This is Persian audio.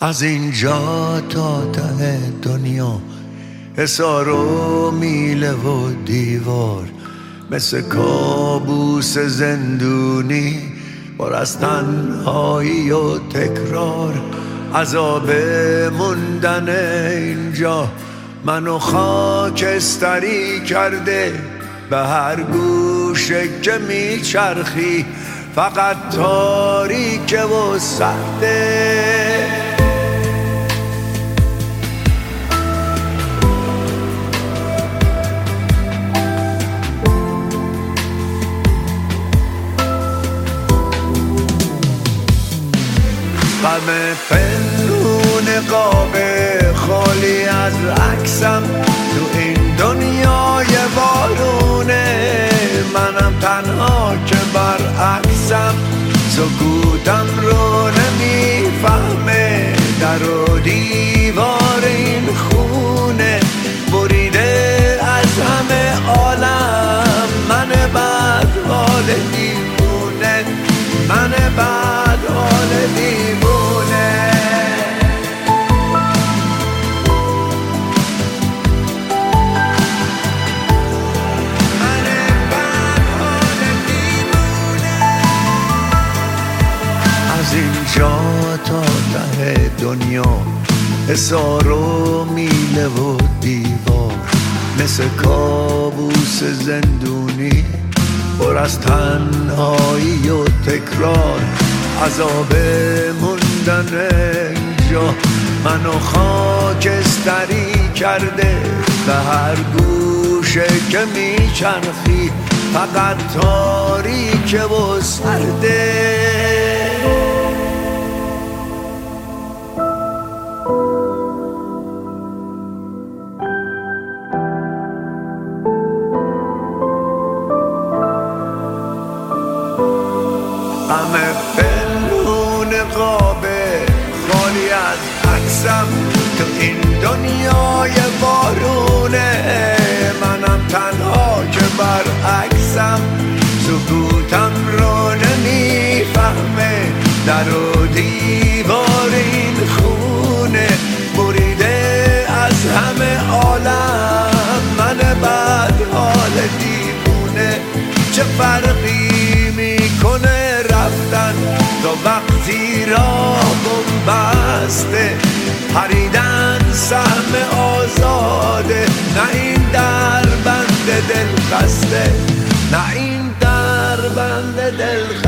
از اینجا تا ته دنیا حصار و میله و دیوار، مثل کابوس زندونی پر از تنهایی و تکرار. عذاب موندن اینجا منو خاکستری کرده، به هر گوشه که میچرخی فقط تاریکه و سخته. غم پنهون قاب خالی از عکسم تو این دنیای بارونه، منم تنها که برعکسم، سکوتم رو نمیفهمه، در و دیوار این خونه بریده از همه عالم. من بد حال دیوونه، من بد حال دیوونه. از اینجا تا ته دنیا حصار و میله و دیوار، مثل کابوس زندونی پر از تنهایی و تکرار. عذاب موندن اینجا منو خاکستری کرده، به هر گوشه که میچرخی فقط تاریکه و سرده. همه پنهون قاب خالی از عکسم تو این دنیای بارونه، منم تنها که برعکسم، سکوتم رو نمیفهمه، در و دیوار این خونه بریده از همه عالم. من بد حال دیوونه، چه فرقی میکنه رفتن تا وقتی راه بسته، پریدن سهم آزاده، نه این در بند دل خسته، نه این در بند دل